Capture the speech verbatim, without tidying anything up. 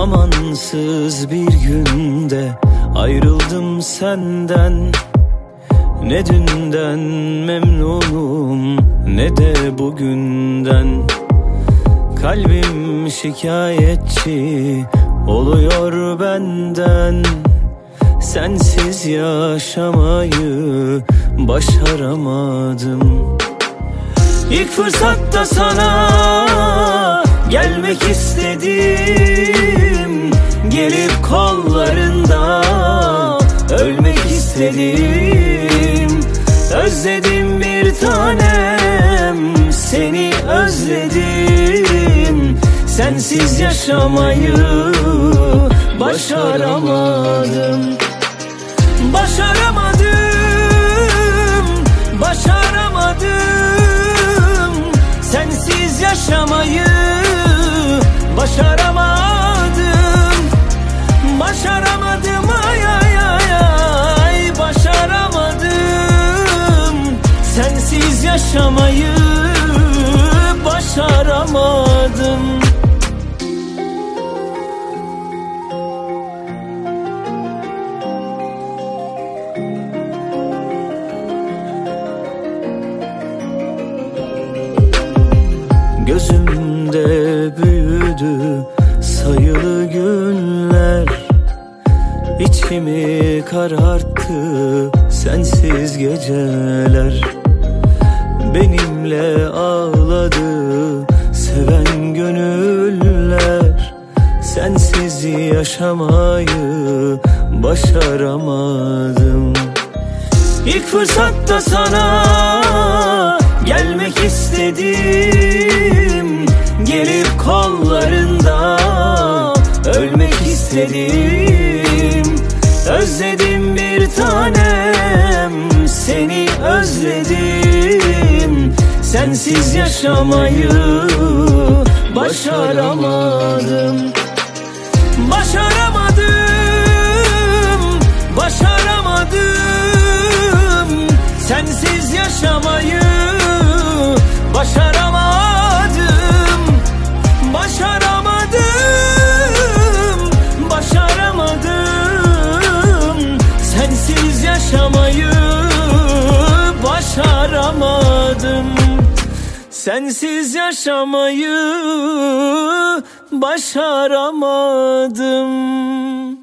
Amansız bir günde ayrıldım senden. Ne dünden memnunum ne de bugünden. Kalbim şikayetçi oluyor benden. Sensiz yaşamayı başaramadım. İlk fırsatta sana gelmek istedim. Gelip kollarında ölmek istedim. Özledim bir tanem, seni özledim. Sensiz yaşamayı başaramadım. Başaramadım, başaramadım. Sensiz yaşamayı başaramadım. Başaramadım, ay ay ay ay. Başaramadım. Sensiz yaşamayı başaramadım. Gözümde büyüdü sayılı günler. İçimi kararttı sensiz geceler. Benimle ağladı seven gönüller. Sensiz yaşamayı başaramadım. İlk fırsatta sana gelmek istedim. Gelip kollarında ölmek istedim. Özledim bir tanem, seni özledim. Sensiz yaşamayı başaramadım. Başaramadım, başaramadım. Sensiz yaşamayı başaramadım. Başaramadım, başaramadım. Sensiz yaşamayı başaramadım. Sensiz yaşamayı başaramadım.